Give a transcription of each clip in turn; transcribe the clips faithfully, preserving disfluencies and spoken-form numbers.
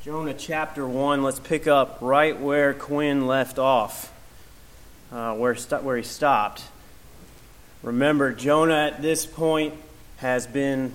Jonah chapter one, let's pick up right where Quinn left off, uh, where, st- where he stopped. Remember, Jonah at this point has been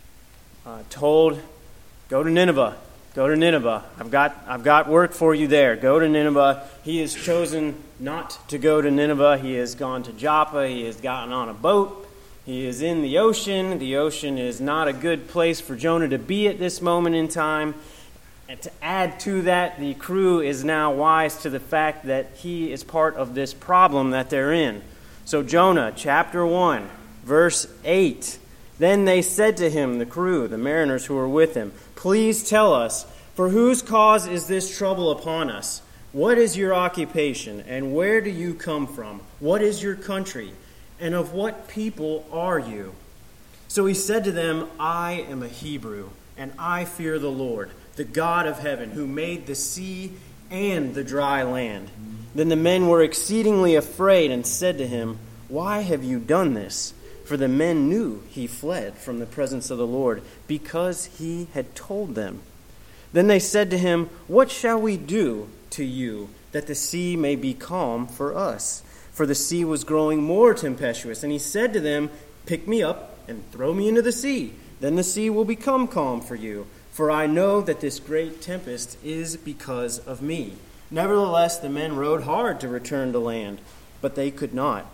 uh, told, go to Nineveh, go to Nineveh. I've got, I've got work for you there. Go to Nineveh. He has chosen not to go to Nineveh. He has gone to Joppa. He has gotten on a boat. He is in the ocean. The ocean is not a good place for Jonah to be at this moment in time. And to add to that, the crew is now wise to the fact that he is part of this problem that they're in. So Jonah, chapter one, verse eight. Then they said to him, the crew, the mariners who were with him, "Please tell us, for whose cause is this trouble upon us? What is your occupation, and where do you come from? What is your country, and of what people are you?" So he said to them, "I am a Hebrew, and I fear the Lord, the God of heaven, who made the sea and the dry land." Then the men were exceedingly afraid and said to him, "Why have you done this?" For the men knew he fled from the presence of the Lord, because he had told them. Then they said to him, "What shall we do to you, that the sea may be calm for us?" For the sea was growing more tempestuous. And he said to them, "Pick me up and throw me into the sea. Then the sea will become calm for you. For I know that this great tempest is because of me." Nevertheless, the men rowed hard to return to land, but they could not,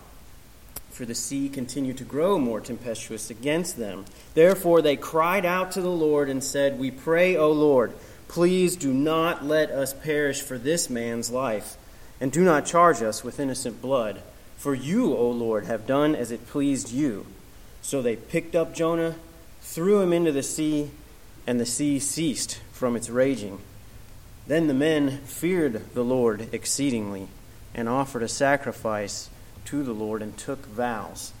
for the sea continued to grow more tempestuous against them. Therefore they cried out to the Lord and said, "We pray, O Lord, please do not let us perish for this man's life, and do not charge us with innocent blood. For you, O Lord, have done as it pleased you." So they picked up Jonah, threw him into the sea, and the sea ceased from its raging. Then the men feared the Lord exceedingly, and offered a sacrifice to the Lord, and took vows.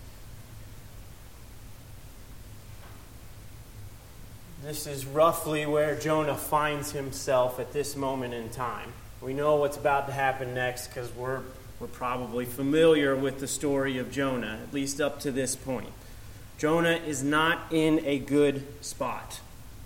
This is roughly where Jonah finds himself at this moment in time. We know what's about to happen next because we're, we're probably familiar with the story of Jonah, at least up to this point. Jonah is not in a good spot.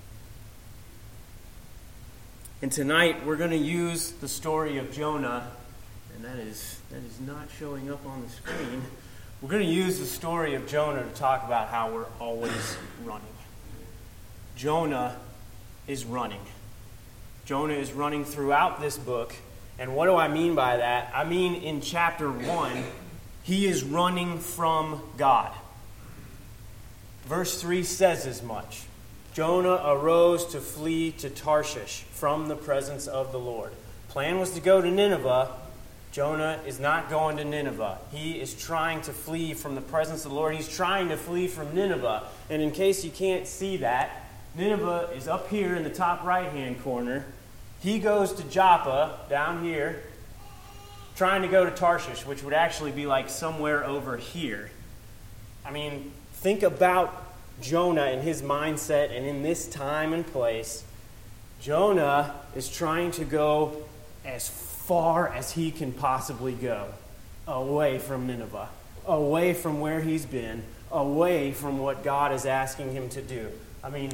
And tonight we're going to use the story of Jonah, and that is that is not showing up on the screen. We're going to use the story of Jonah to talk about how we're always running. Jonah is running. Jonah is running throughout this book. And what do I mean by that? I mean in chapter one, he is running from God. Verse three says as much. Jonah arose to flee to Tarshish from the presence of the Lord. Plan was to go to Nineveh. Jonah is not going to Nineveh. He is trying to flee from the presence of the Lord. He's trying to flee from Nineveh. And in case you can't see that, Nineveh is up here in the top right-hand corner. He goes to Joppa down here, trying to go to Tarshish, which would actually be like somewhere over here. I mean, think about Jonah and his mindset, and in this time and place, Jonah is trying to go as far as he can possibly go, away from Nineveh, away from where he's been, away from what God is asking him to do. I mean,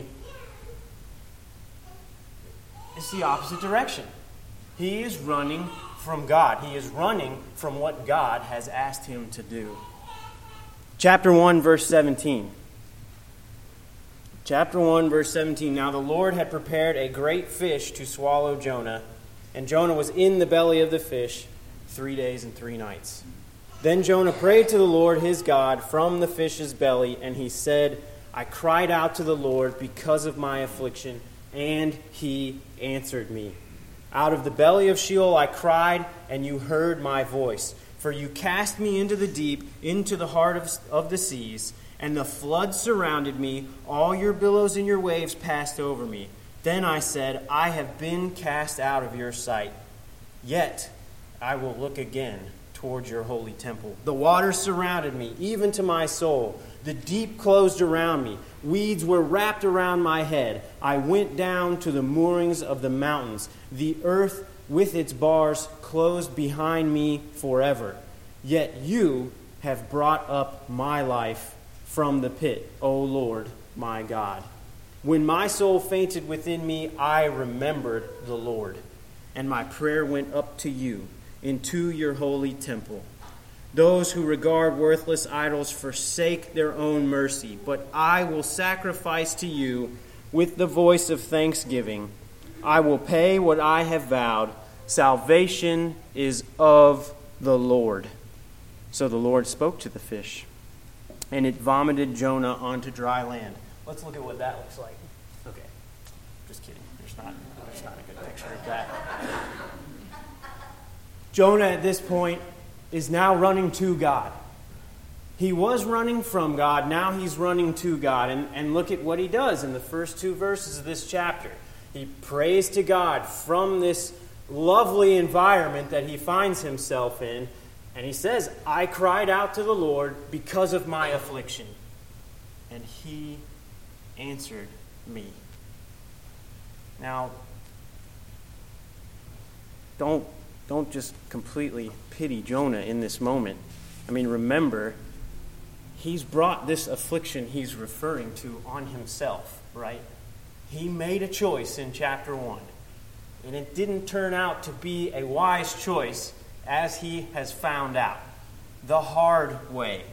it's the opposite direction. He is running from God. He is running from what God has asked him to do. Chapter one, verse seventeen. Chapter one, verse seventeen. Now the Lord had prepared a great fish to swallow Jonah, and Jonah was in the belly of the fish three days and three nights. Then Jonah prayed to the Lord his God from the fish's belly, and he said, "I cried out to the Lord because of my affliction, and he answered me. Out of the belly of Sheol I cried, and you heard my voice. For you cast me into the deep, into the heart of, of the seas, and the flood surrounded me. All your billows and your waves passed over me. Then I said, I have been cast out of your sight. Yet I will look again towards your holy temple. The waters surrounded me, even to my soul. The deep closed around me. Weeds were wrapped around my head. I went down to the moorings of the mountains. The earth with its bars closed behind me forever. Yet you have brought up my life from the pit, O Lord, my God. When my soul fainted within me, I remembered the Lord, and my prayer went up to you into your holy temple. Those who regard worthless idols forsake their own mercy, but I will sacrifice to you with the voice of thanksgiving. I will pay what I have vowed. Salvation is of the Lord. So the Lord spoke to the fish, and it vomited Jonah onto dry land. Let's look at what that looks like. Okay, just kidding. There's not, there's not a good picture of that. Jonah at this point is now running to God. He was running from God, now he's running to God. And, and look at what he does in the first two verses of this chapter. He prays to God from this lovely environment that he finds himself in. And he says, I cried out to the Lord because of my affliction, and he answered me. Now, don't, don't just completely pity Jonah in this moment. I mean, remember, he's brought this affliction he's referring to on himself, right? He made a choice in chapter one, and it didn't turn out to be a wise choice, as he has found out, the hard way.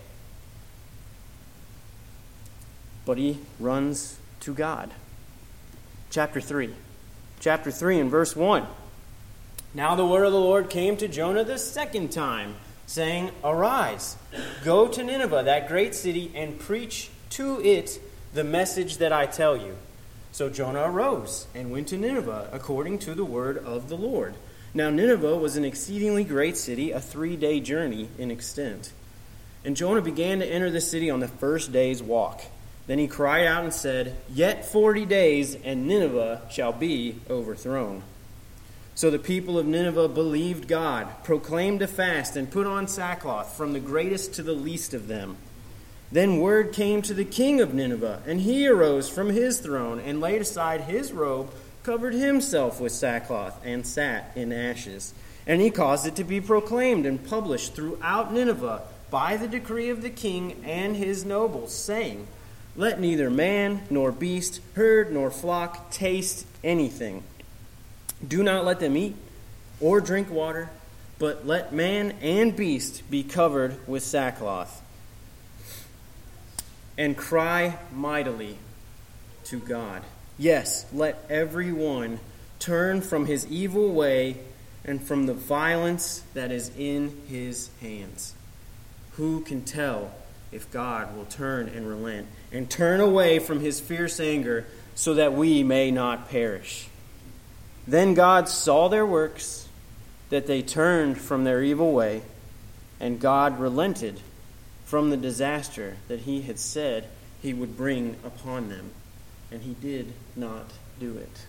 But he runs to God. Chapter three. Chapter three and verse one. Now the word of the Lord came to Jonah the second time, saying, Arise, go to Nineveh, that great city, and preach to it the message that I tell you. So Jonah arose and went to Nineveh, according to the word of the Lord. Now Nineveh was an exceedingly great city, a three-day journey in extent. And Jonah began to enter the city on the first day's walk. Then he cried out and said, Yet forty days, and Nineveh shall be overthrown. So the people of Nineveh believed God, proclaimed a fast, and put on sackcloth, from the greatest to the least of them. Then word came to the king of Nineveh, and he arose from his throne, and laid aside his robe, covered himself with sackcloth, and sat in ashes. And he caused it to be proclaimed and published throughout Nineveh by the decree of the king and his nobles, saying, Let neither man nor beast, herd nor flock taste anything. Do not let them eat or drink water, but let man and beast be covered with sackcloth. And cry mightily to God. Yes, let every one turn from his evil way and from the violence that is in his hands. Who can tell if God will turn and relent and turn away from his fierce anger so that we may not perish? Then God saw their works, that they turned from their evil way, and God relented from the disaster that he had said he would bring upon them. And he did not do it.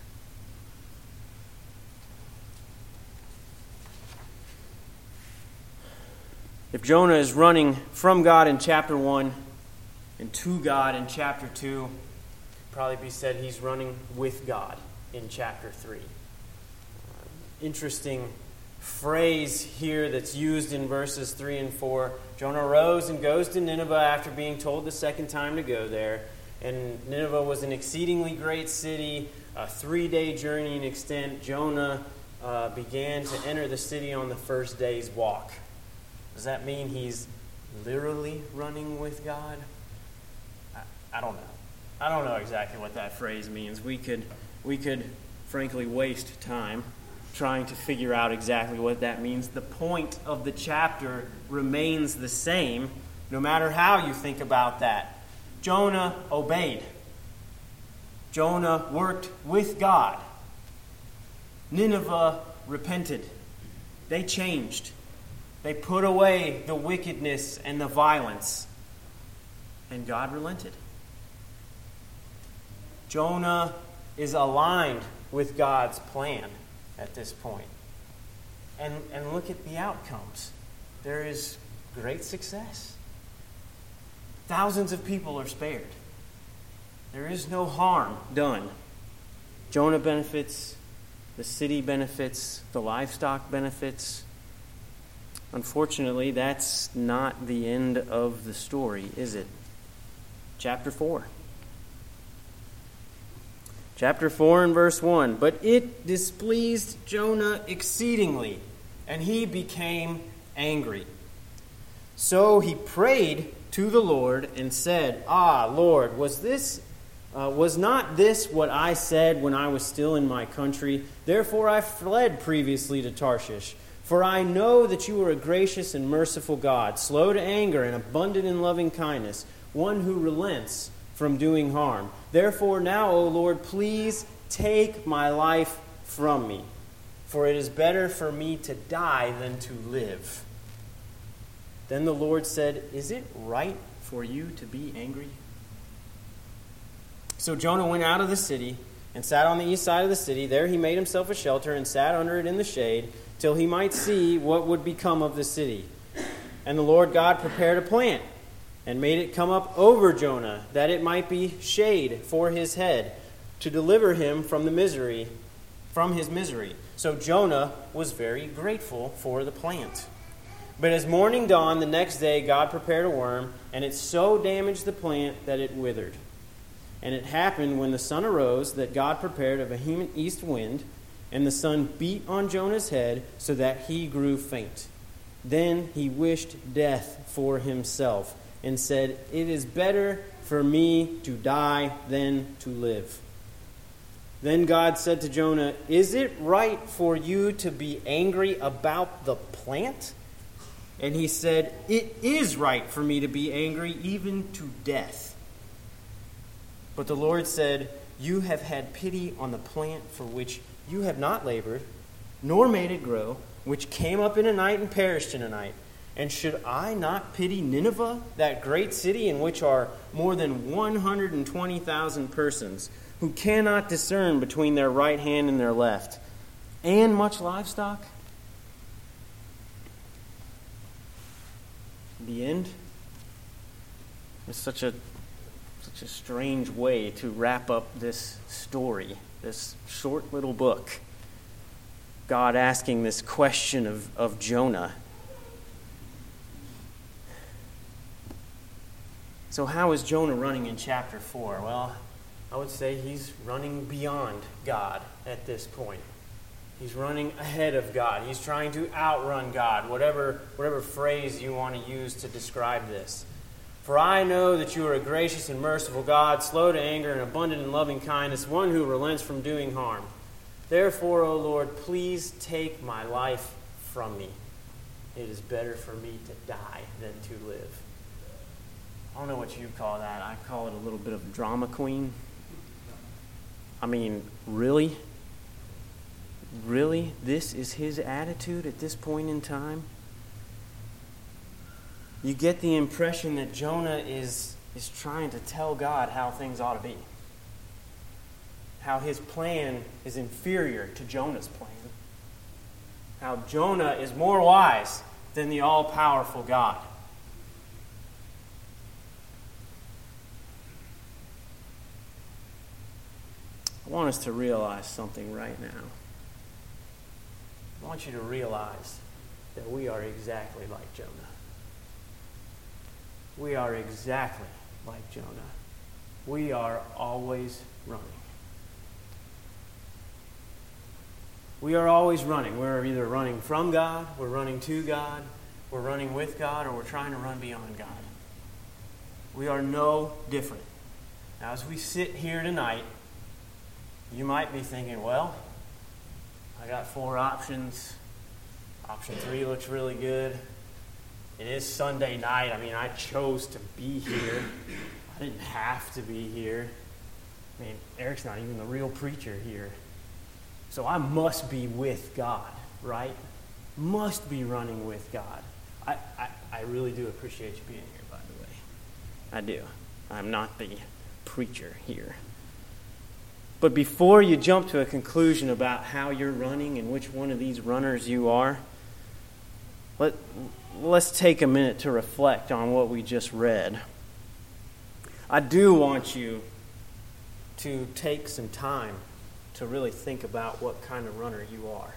If Jonah is running from God in chapter one and to God in chapter two, it'd probably be said he's running with God in chapter three. Interesting phrase here that's used in verses three and four. Jonah rose and goes to Nineveh after being told the second time to go there. And Nineveh was an exceedingly great city, a three-day journey in extent. Jonah uh, began to enter the city on the first day's walk. Does that mean he's literally running with God? I, I don't know. I don't know exactly what that phrase means. We could, we could, frankly, waste time trying to figure out exactly what that means. The point of the chapter remains the same, no matter how you think about that. Jonah obeyed. Jonah worked with God. Nineveh repented. They changed. They put away the wickedness and the violence. And God relented. Jonah is aligned with God's plan at this point. And, and look at the outcomes. There is great success. Thousands of people are spared. There is no harm done. Jonah benefits, the city benefits, the livestock benefits. Unfortunately, that's not the end of the story, is it? Chapter four. Chapter four and verse one. But it displeased Jonah exceedingly, and he became angry. So he prayed to the Lord and said, Ah, Lord, was this uh, was not this what I said when I was still in my country? Therefore I fled previously to Tarshish. For I know that you are a gracious and merciful God, slow to anger and abundant in loving kindness, one who relents from doing harm. Therefore now, O Lord, please take my life from me, for it is better for me to die than to live. Then the Lord said, Is it right for you to be angry? So Jonah went out of the city and sat on the east side of the city. There he made himself a shelter and sat under it in the shade, till he might see what would become of the city. And the Lord God prepared a plant, and made it come up over Jonah, that it might be shade for his head, to deliver him from the misery, from his misery. So Jonah was very grateful for the plant. But as morning dawned the next day, God prepared a worm, and it so damaged the plant that it withered. And it happened when the sun arose that God prepared a vehement east wind, and the sun beat on Jonah's head so that he grew faint. Then he wished death for himself, and said, It is better for me to die than to live. Then God said to Jonah, Is it right for you to be angry about the plant? And he said, It is right for me to be angry, even to death. But the Lord said, You have had pity on the plant for which you have not labored, nor made it grow, which came up in a night and perished in a night. And should I not pity Nineveh, that great city in which are more than one hundred twenty thousand persons, who cannot discern between their right hand and their left, and much livestock? The end. It's such a such a strange way to wrap up this story, this short little book. God asking this question of, of Jonah. So how is Jonah running in chapter four? Well, I would say he's running beyond God at this point. He's running ahead of God. He's trying to outrun God, whatever, whatever phrase you want to use to describe this. For I know that you are a gracious and merciful God, slow to anger and abundant in loving kindness, one who relents from doing harm. Therefore, O Lord, please take my life from me. It is better for me to die than to live. I don't know what you call that. I call it a little bit of drama queen. I mean, really? Really? This is his attitude at this point in time? You get the impression that Jonah is, is trying to tell God how things ought to be. How his plan is inferior to Jonah's plan. How Jonah is more wise than the all-powerful God. I want us to realize something right now. I want you to realize that we are exactly like Jonah. We are exactly like Jonah. We are always running. We are always running. We're either running from God, we're running to God, we're running with God, or we're trying to run beyond God. We are no different. Now, as we sit here tonight, you might be thinking, well, I got four options. Option three looks really good. It is Sunday night. I mean, I chose to be here. I didn't have to be here. I mean, Eric's not even the real preacher here. So I must be with God, right? Must be running with God. I, I, I really do appreciate you being here, by the way. I do. I'm not the preacher here. But before you jump to a conclusion about how you're running and which one of these runners you are, let, let's take a minute to reflect on what we just read. I do want you to take some time to really think about what kind of runner you are.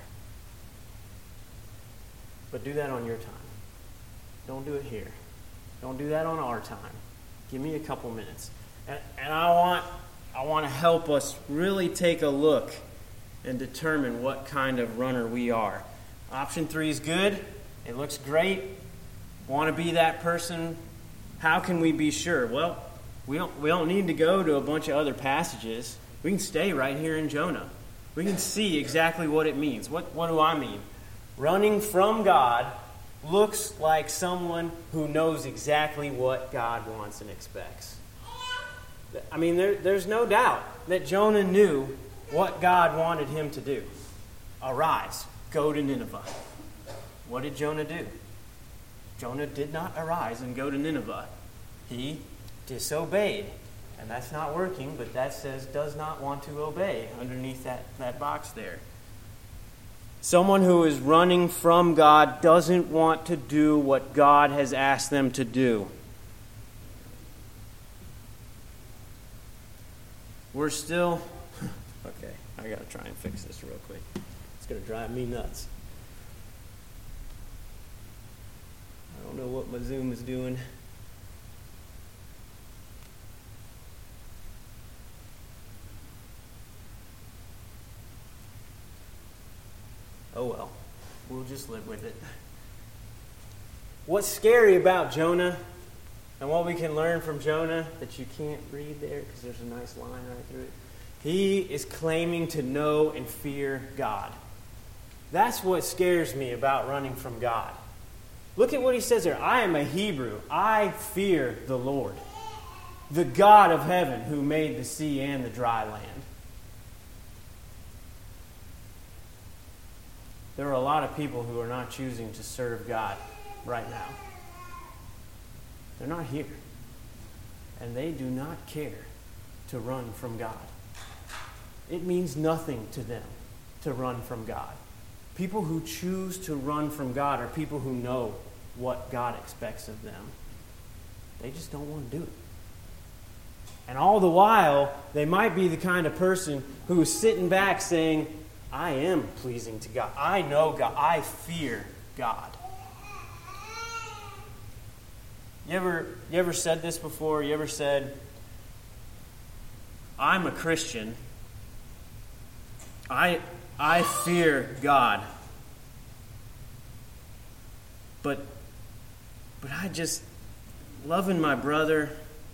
But do that on your time. Don't do it here. Don't do that on our time. Give me a couple minutes. And, and I want I want to help us really take a look and determine what kind of runner we are. Option three is good. It looks great. Want to be that person? How can we be sure? Well, we don't, we don't need to go to a bunch of other passages. We can stay right here in Jonah. We can see exactly what it means. What, what do I mean? Running from God looks like someone who knows exactly what God wants and expects. I mean, there, there's no doubt that Jonah knew what God wanted him to do. Arise, go to Nineveh. What did Jonah do? Jonah did not arise and go to Nineveh. He disobeyed. And that's not working, but that says does not want to obey underneath that, that box there. Someone who is running from God doesn't want to do what God has asked them to do. We're still... Okay, I got to try and fix this real quick. It's going to drive me nuts. I don't know what my Zoom is doing. Oh well, we'll just live with it. What's scary about Jonah and what we can learn from Jonah that you can't read there because there's a nice line right through it. He is claiming to know and fear God. That's what scares me about running from God. Look at what he says there. I am a Hebrew. I fear the Lord, the God of heaven who made the sea and the dry land. There are a lot of people who are not choosing to serve God right now. They're not here. And they do not care to run from God. It means nothing to them to run from God. People who choose to run from God are people who know what God expects of them. They just don't want to do it. And all the while, they might be the kind of person who is sitting back saying, I am pleasing to God. I know God. I fear God. You ever, you ever said this before? You ever said, I'm a Christian. I, I fear God. But, but I just, loving my brother,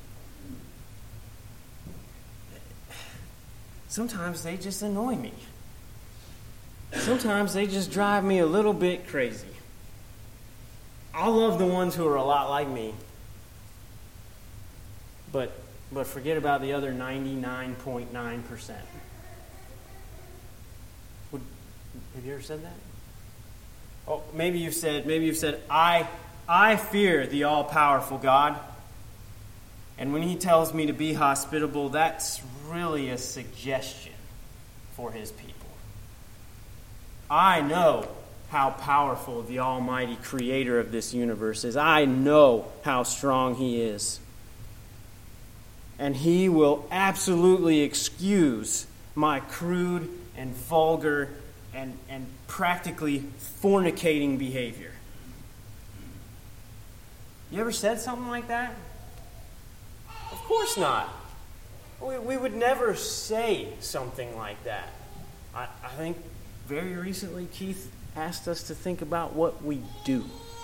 sometimes they just annoy me. Sometimes they just drive me a little bit crazy. I love the ones who are a lot like me. But but forget about the other ninety-nine point nine percent. Would, have you ever said that? Oh, maybe you've said, maybe you've said, I I fear the all-powerful God. And when he tells me to be hospitable, that's really a suggestion for his people. I know how powerful the almighty creator of this universe is. I know how strong he is. And he will absolutely excuse my crude and vulgar and, and practically fornicating behavior. You ever said something like that? Of course not. We, we would never say something like that. I, I think very recently Keith asked us to think about what we do.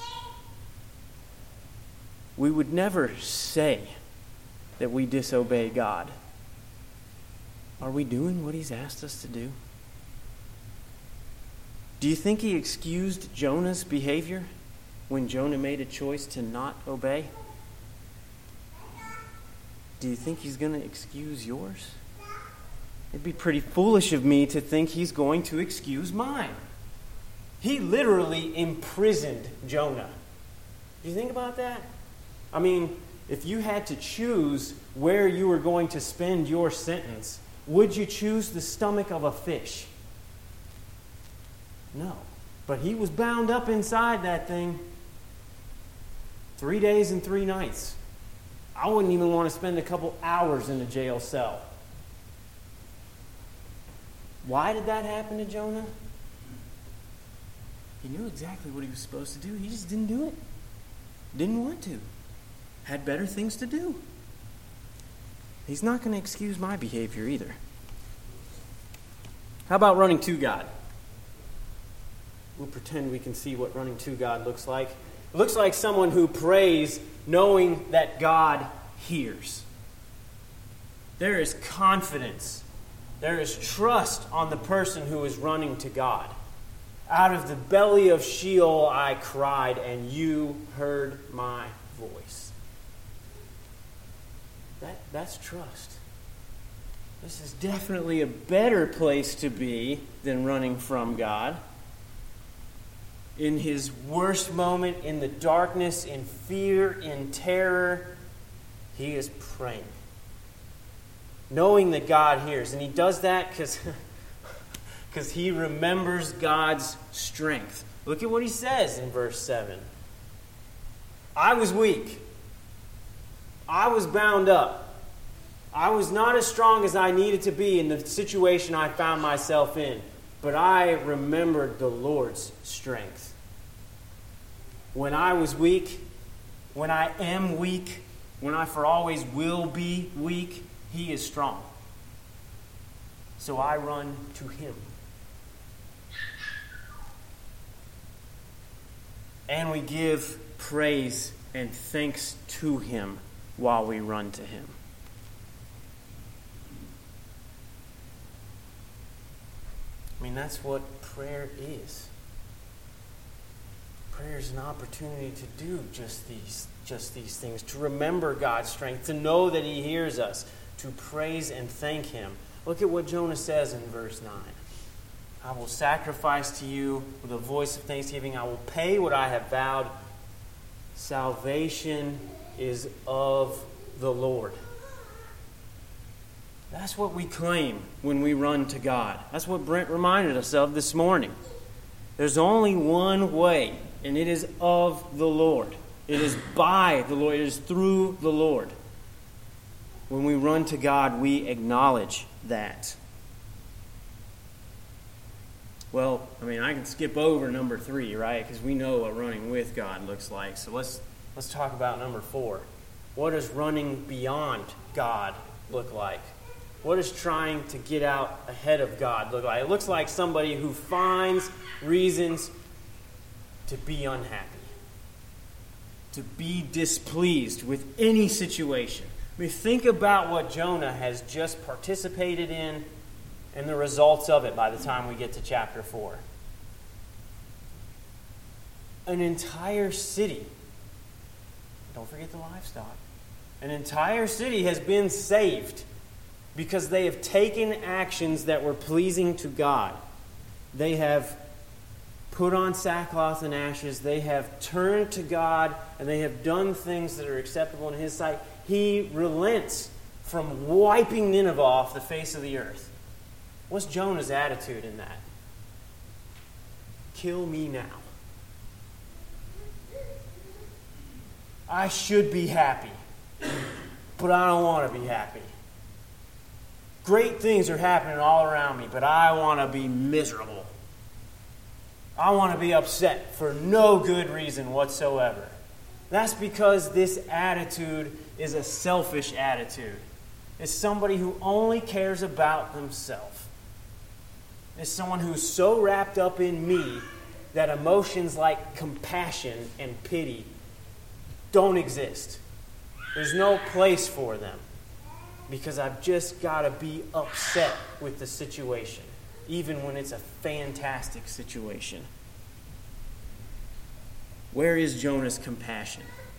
We would never say that we disobey God. Are we doing what he's asked us to do? Do you think he excused Jonah's behavior when Jonah made a choice to not obey? Do you think he's going to excuse yours? It'd be pretty foolish of me to think he's going to excuse mine. He literally imprisoned Jonah. Do you think about that? I mean, if you had to choose where you were going to spend your sentence, would you choose the stomach of a fish? No. But he was bound up inside that thing three days and three nights. I wouldn't even want to spend a couple hours in a jail cell. Why did that happen to Jonah? He knew exactly what he was supposed to do. He just didn't do it. Didn't want to. Had better things to do. He's not going to excuse my behavior either. How about running to God? We'll pretend we can see what running to God looks like. It looks like someone who prays knowing that God hears. There is confidence. There is trust on the person who is running to God. Out of the belly of Sheol I cried, and you heard my voice. That, that's trust. This is definitely a better place to be than running from God. In his worst moment, in the darkness, in fear, in terror, he is praying. Knowing that God hears. And he does that because because he remembers God's strength. Look at what he says in verse seven. I was weak. I was bound up. I was not as strong as I needed to be in the situation I found myself in. But I remembered the Lord's strength. When I was weak, when I am weak, when I for always will be weak, he is strong. So I run to him. And we give praise and thanks to him while we run to him. I mean, that's what prayer is. Prayer is an opportunity to do just these, just these things, to remember God's strength, to know that he hears us, to praise and thank him. Look at what Jonah says in verse nine. I will sacrifice to you with a voice of thanksgiving. I will pay what I have vowed. Salvation is of the Lord. That's what we claim when we run to God. That's what Brent reminded us of this morning. There's only one way, and it is of the Lord. It is by the Lord. It is through the Lord. When we run to God, we acknowledge that. Well, I mean, I can skip over number three, right? Because we know what running with God looks like. So let's let's talk about number four. What does running beyond God look like? What does trying to get out ahead of God look like? It looks like somebody who finds reasons to be unhappy, to be displeased with any situation. I mean, think about what Jonah has just participated in and the results of it by the time we get to chapter four. An entire city, don't forget the livestock, an entire city has been saved because they have taken actions that were pleasing to God. They have put on sackcloth and ashes. They have turned to God, and they have done things that are acceptable in his sight. He relents from wiping Nineveh off the face of the earth. What's Jonah's attitude in that? Kill me now. I should be happy, but I don't want to be happy. Great things are happening all around me, but I want to be miserable. I want to be upset for no good reason whatsoever. That's because this attitude is a selfish attitude. It's somebody who only cares about themselves. It's someone who's so wrapped up in me that emotions like compassion and pity don't exist. There's no place for them. Because I've just got to be upset with the situation, even when it's a fantastic situation. Where is Jonah's compassion?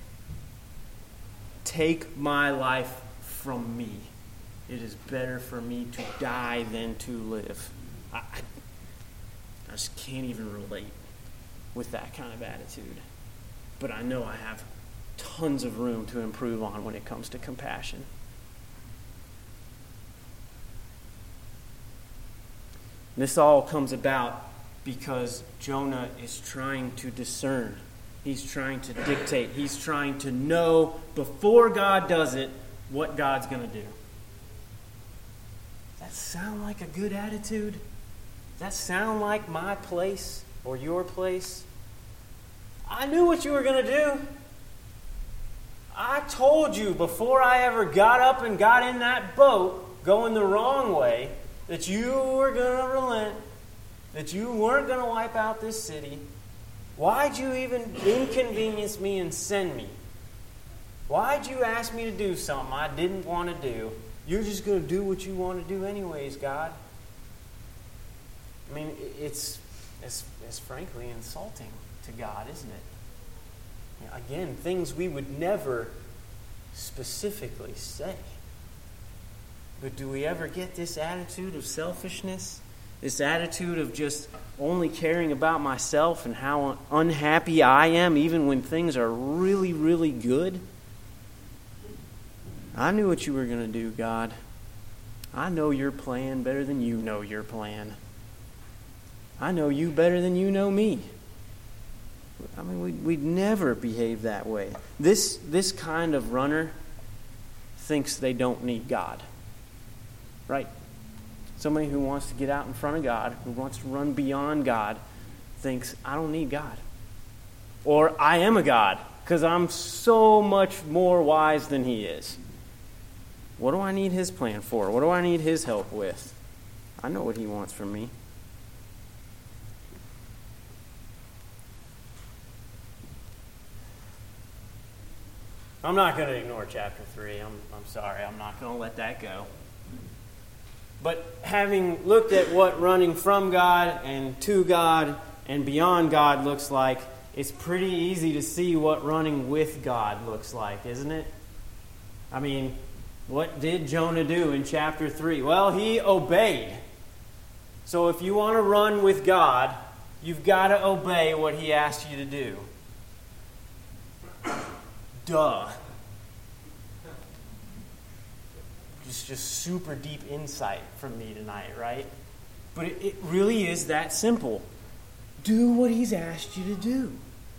Take my life from me. It is better for me to die than to live. I, I just can't even relate with that kind of attitude. But I know I have tons of room to improve on when it comes to compassion. This all comes about because Jonah is trying to discern. He's trying to dictate. He's trying to know before God does it what God's going to do. Does that sound like a good attitude? Does that sound like my place or your place? I knew what you were going to do. I told you before I ever got up and got in that boat going the wrong way that you were going to relent, that you weren't going to wipe out this city. Why'd you even inconvenience me and send me? Why'd you ask me to do something I didn't want to do? You're just going to do what you want to do anyways, God. I mean, it's, it's, it's frankly insulting to God, isn't it? You know, again, things we would never specifically say. But do we ever get this attitude of selfishness? This attitude of just only caring about myself and how unhappy I am even when things are really, really good? I knew what you were going to do, God. I know your plan better than you know your plan. I know you better than you know me. I mean, we'd, we'd never behave that way. This, this kind of runner thinks they don't need God. Right? Somebody who wants to get out in front of God, who wants to run beyond God, thinks, I don't need God. Or I am a God, because I'm so much more wise than he is. What do I need his plan for? What do I need his help with? I know what he wants from me. I'm not going to ignore chapter three. I'm, I'm sorry. I'm not going to let that go. But having looked at what running from God and to God and beyond God looks like, it's pretty easy to see what running with God looks like, isn't it? I mean, what did Jonah do in chapter three? Well, he obeyed. So if you want to run with God, you've got to obey what he asked you to do. Duh. Just, just super deep insight from me tonight, right? But it, it really is that simple. Do what he's asked you to do.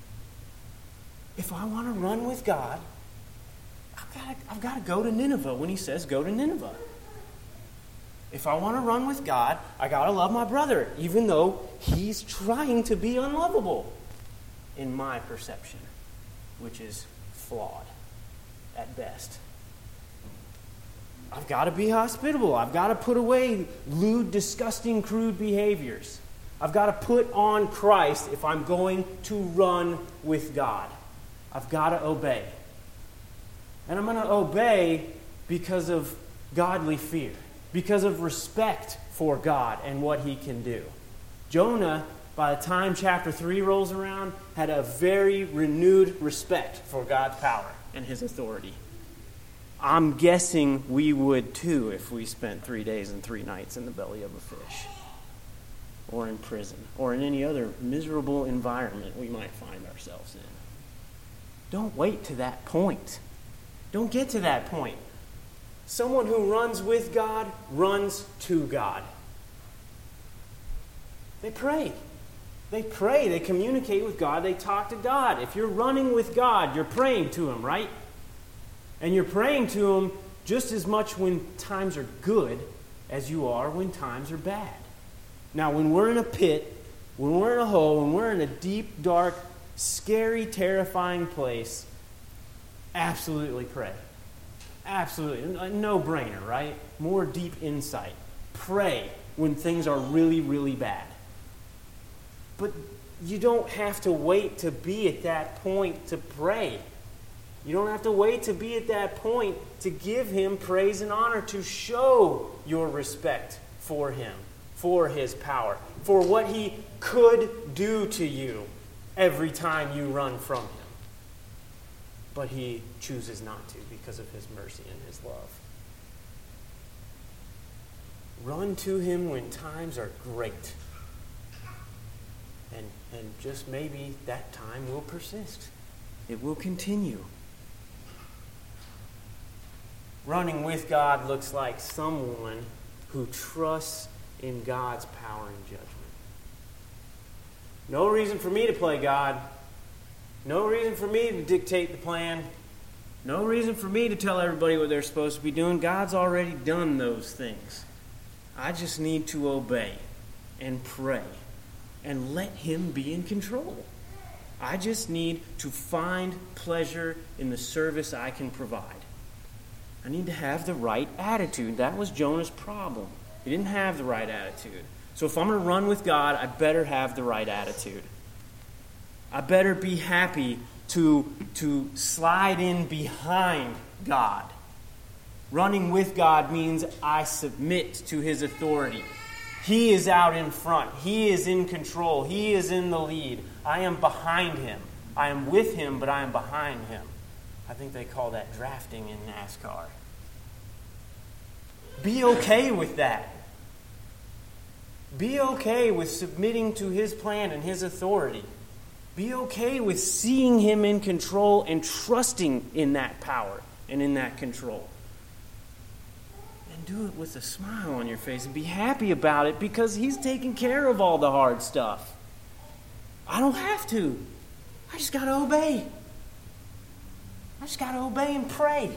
If I want to run with God, I've got to, I've got to go to Nineveh when he says go to Nineveh. If I want to run with God, I got to love my brother, even though he's trying to be unlovable in my perception, which is flawed at best. I've got to be hospitable. I've got to put away lewd, disgusting, crude behaviors. I've got to put on Christ if I'm going to run with God. I've got to obey. And I'm going to obey because of godly fear, because of respect for God and what he can do. Jonah, by the time chapter three rolls around, had a very renewed respect for God's power and his authority. I'm guessing we would too if we spent three days and three nights in the belly of a fish, or in prison, or in any other miserable environment we might find ourselves in. Don't wait to that point. Don't get to that point. Someone who runs with God runs to God. They pray. They pray. They communicate with God. They talk to God. If you're running with God, you're praying to him, right? And you're praying to him just as much when times are good as you are when times are bad. Now, when we're in a pit, when we're in a hole, when we're in a deep, dark, scary, terrifying place, absolutely pray. Absolutely. A no-brainer, right? More deep insight. Pray when things are really, really bad. But you don't have to wait to be at that point to pray. You don't have to wait to be at that point to give him praise and honor, to show your respect for him, for his power, for what he could do to you every time you run from him. But he chooses not to because of his mercy and his love. Run to him when times are great. And, and just maybe that time will persist. It will continue. Running with God looks like someone who trusts in God's power and judgment. No reason for me to play God. No reason for me to dictate the plan. No reason for me to tell everybody what they're supposed to be doing. God's already done those things. I just need to obey and pray and let him be in control. I just need to find pleasure in the service I can provide. I need to have the right attitude. That was Jonah's problem. He didn't have the right attitude. So if I'm going to run with God, I better have the right attitude. I better be happy to, to slide in behind God. Running with God means I submit to His authority. He is out in front. He is in control. He is in the lead. I am behind Him. I am with Him, but I am behind Him. I think they call that drafting in NASCAR. Be okay with that. Be okay with submitting to His plan and His authority. Be okay with seeing Him in control and trusting in that power and in that control. And do it with a smile on your face and be happy about it because He's taking care of all the hard stuff. I don't have to. I just got to obey. I just got to obey and pray.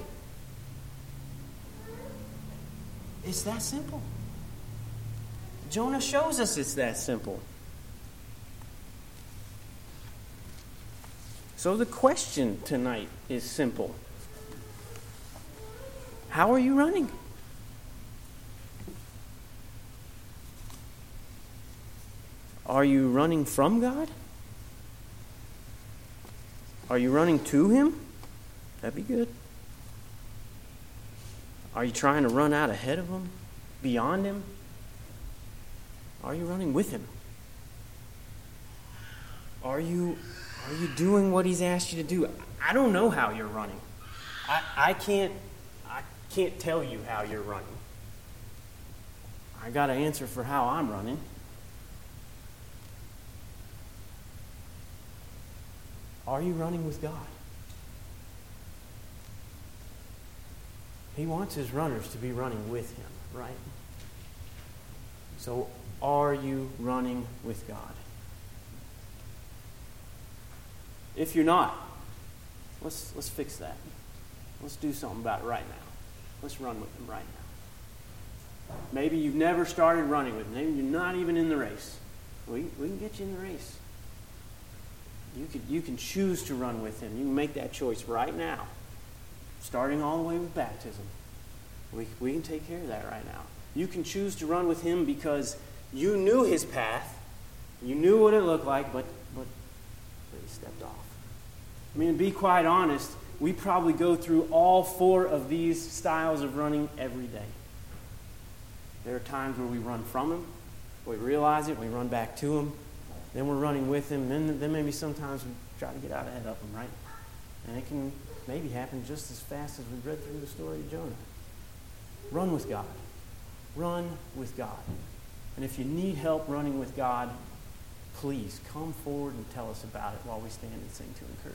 It's that simple. Jonah shows us it's that simple. So the question tonight is simple. How are you running? Are you running from God? Are you running to Him? That'd be good. Are you trying to run out ahead of Him? Beyond Him? Are you running with Him? Are you, are you doing what He's asked you to do? I don't know how you're running. I, I can't I can't tell you how you're running. I got to answer for how I'm running. Are you running with God? He wants His runners to be running with Him, right? So, are you running with God? If you're not, let's let's fix that. Let's do something about it right now. Let's run with Him right now. Maybe you've never started running with Him. Maybe you're not even in the race. We we can get you in the race. You can you can choose to run with Him. You can make that choice right now. Starting all the way with baptism. We we can take care of that right now. You can choose to run with Him because you knew His path. You knew what it looked like, but, but, but He stepped off. I mean, to be quite honest, we probably go through all four of these styles of running every day. There are times where we run from Him, we realize it, we run back to Him, then we're running with Him, then, then maybe sometimes we try to get out ahead of Him, right? And it can maybe happen just as fast as we read through the story of Jonah. Run with God. Run with God. And if you need help running with God, please come forward and tell us about it while we stand and sing to encourage.